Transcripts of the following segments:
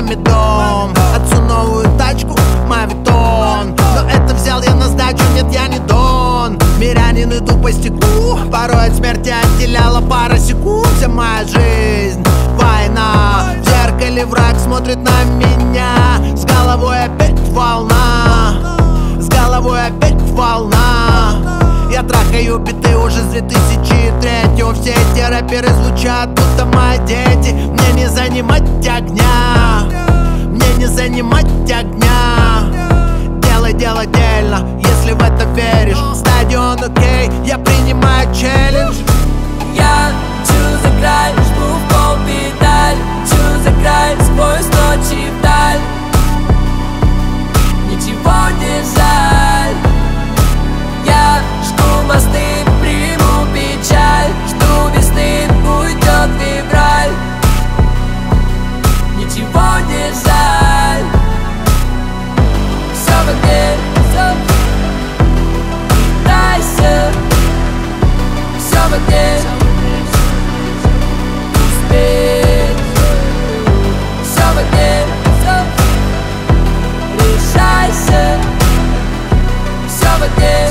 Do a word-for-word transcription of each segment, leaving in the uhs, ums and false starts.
маме дом, отцу новую тачку, мавитон. Но это взял я на сдачу, нет, я не Дон. Мирянин, иду по стеклу, порой от смерти отделяла пара секунд. Вся моя жизнь война, в зеркале враг смотрит на меня. С головой опять волна, с головой опять волна. Я трахаю биты уже с две тысячи третьего. Все эти рэперы звучат, будто мои дети. Мне не занимать огня, мне не занимать огня. Делай дело дельно, если в это веришь. Стадион окей, я принимаю челлендж. Я чу за край, жму в пол педаль. Чу за край, сквозь ночи вдаль. Ничего не жаль. Я жду мосты, приму печаль. Жду весны, уйдет февраль. Ничего не жаль. Все в огне, все. Дайся. Все в огне. Успеть. Все в огне, все. Решайся. Все в огне.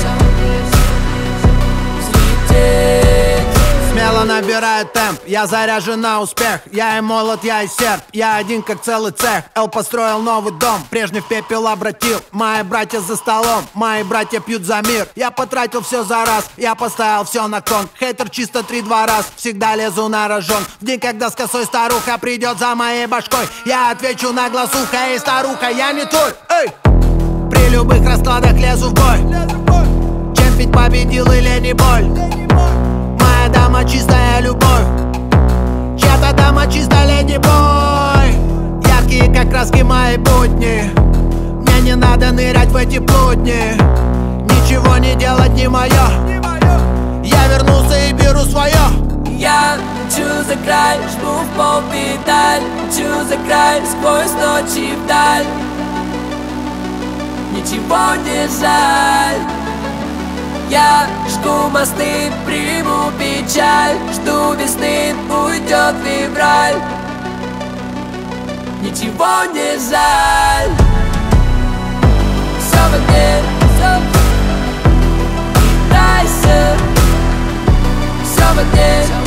Смело набираю темп, я заряжен на успех. Я и молод, я и серп, я один как целый цех. Эл построил новый дом, прежний в пепел обратил. Мои братья за столом, мои братья пьют за мир. Я потратил все за раз, я поставил все на кон. Хейтер чисто три-два раз, всегда лезу на рожон. В день, когда с косой старуха придет за моей башкой, я отвечу на глазуха: эй, старуха, я не твой, эй. При любых раскладах лезу в бой. Чем пить, победил или не боль? Моя дама чистая любовь, чья-то дама чистая леди-бой. Яркие как краски мои будни, мне не надо нырять в эти плутни. Ничего не делать не мое, я вернулся и беру свое. Я чу за край, жму в пол педаль. Чу за край, сквозь ночи вдаль. Ничего не жаль. Я жду мосты, приму печаль. Жду весны, уйдет февраль. Ничего не жаль. Все в огне, все. Дайся. Все в огне.